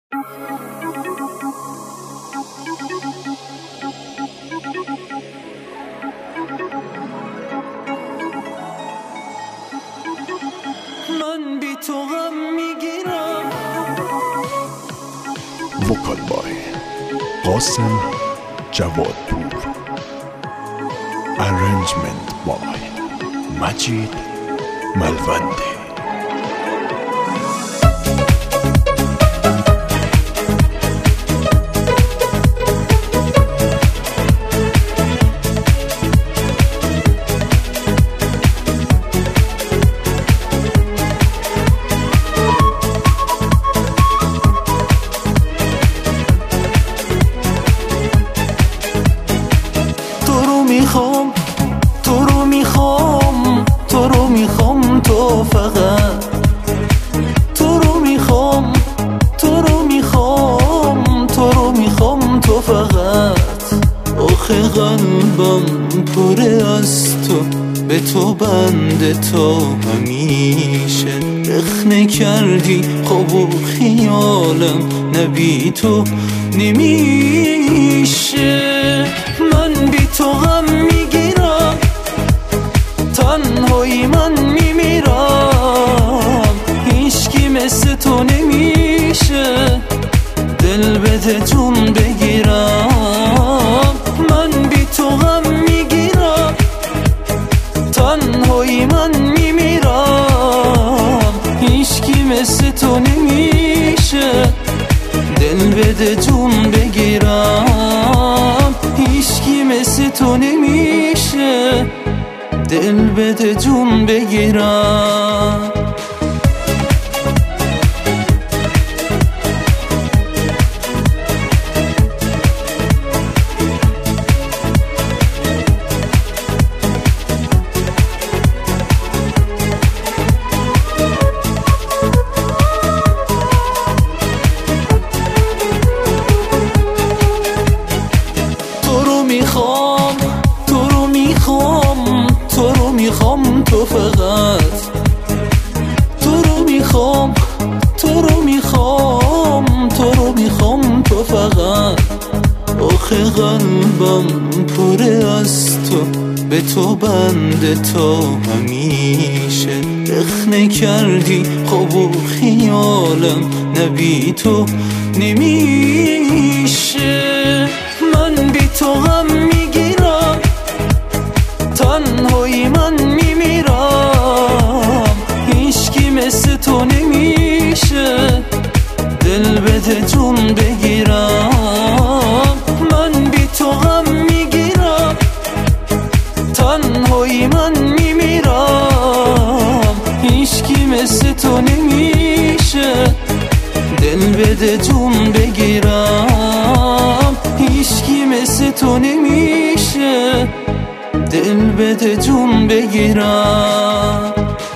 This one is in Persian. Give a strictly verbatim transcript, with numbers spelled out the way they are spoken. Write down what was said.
من بی تو غم میگیرم. وکال بای قاسم جوادپور، ارنجمنت بای مجید ملونده. میخوام تو رو میخوام تو رو میخوام تو فقط تو رو میخوام تو رو میخوام تو رو میخوام تو فقط. آخه قلبم پره از تو، به تو بنده تو همیشه. رخنه کردی خواب و خیالم، نبی تو نمیشه. من بی تو غم میگیرم، تنهایی من میمیرم. هیچکی مثل تو نمیشه، دل بده جون بگیرم. من بی تو غم میگیرم، تنهایی من میمیرم. هیچکی مثل تو نمیشه، دل بده جون بگیرم. هیچکی مثل تو نمیشه، دل بده جون بگیرم. میخوام تو رو میخوام تو رو میخوام تو فقط تو رو میخوام تو رو میخوام تو رو میخوام تو فقط. آخه قلبم پره از تو، به تو بنده تو همیشه. رخنه کردی خواب و خیالم، نبی تو نمیشه. من بی تو غم میگیرم، تنهایی من میمیرم. هیچکی مثل تو نمیشه، دل بده جون بگیرم. من بی تو غم میگیرم، تنهایی من میمیرم. هیچکی مثل تو نمیشه، دل بده جون بگیرم. هیچکی مثل تو نمیشه، دل بده جون بگیرم.